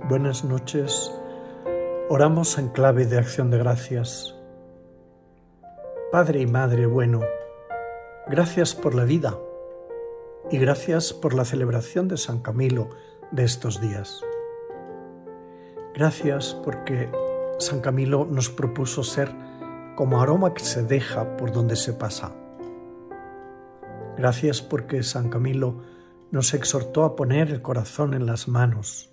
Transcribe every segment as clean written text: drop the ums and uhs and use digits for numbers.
buenas noches. Oramos en clave de acción de gracias. Padre y Madre bueno, gracias por la vida y gracias por la celebración de San Camilo de estos días. Gracias porque San Camilo nos propuso ser como aroma que se deja por donde se pasa. Gracias porque San Camilo nos exhortó a poner el corazón en las manos.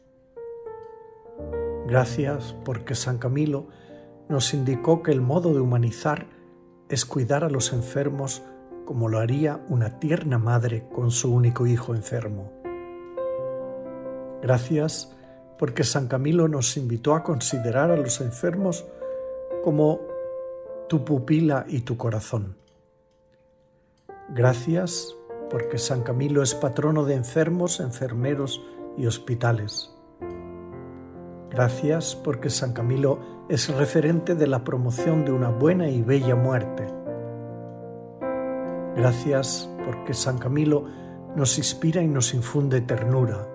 Gracias porque San Camilo nos indicó que el modo de humanizar es cuidar a los enfermos como lo haría una tierna madre con su único hijo enfermo. Gracias porque San Camilo nos invitó a considerar a los enfermos como tu pupila y tu corazón. Gracias porque San Camilo es patrono de enfermos, enfermeros y hospitales. Gracias porque San Camilo es referente de la promoción de una buena y bella muerte. Gracias porque San Camilo nos inspira y nos infunde ternura.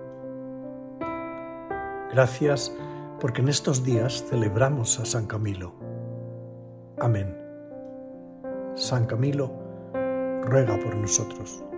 Gracias porque en estos días celebramos a San Camilo. Amén. San Camilo, ruega por nosotros.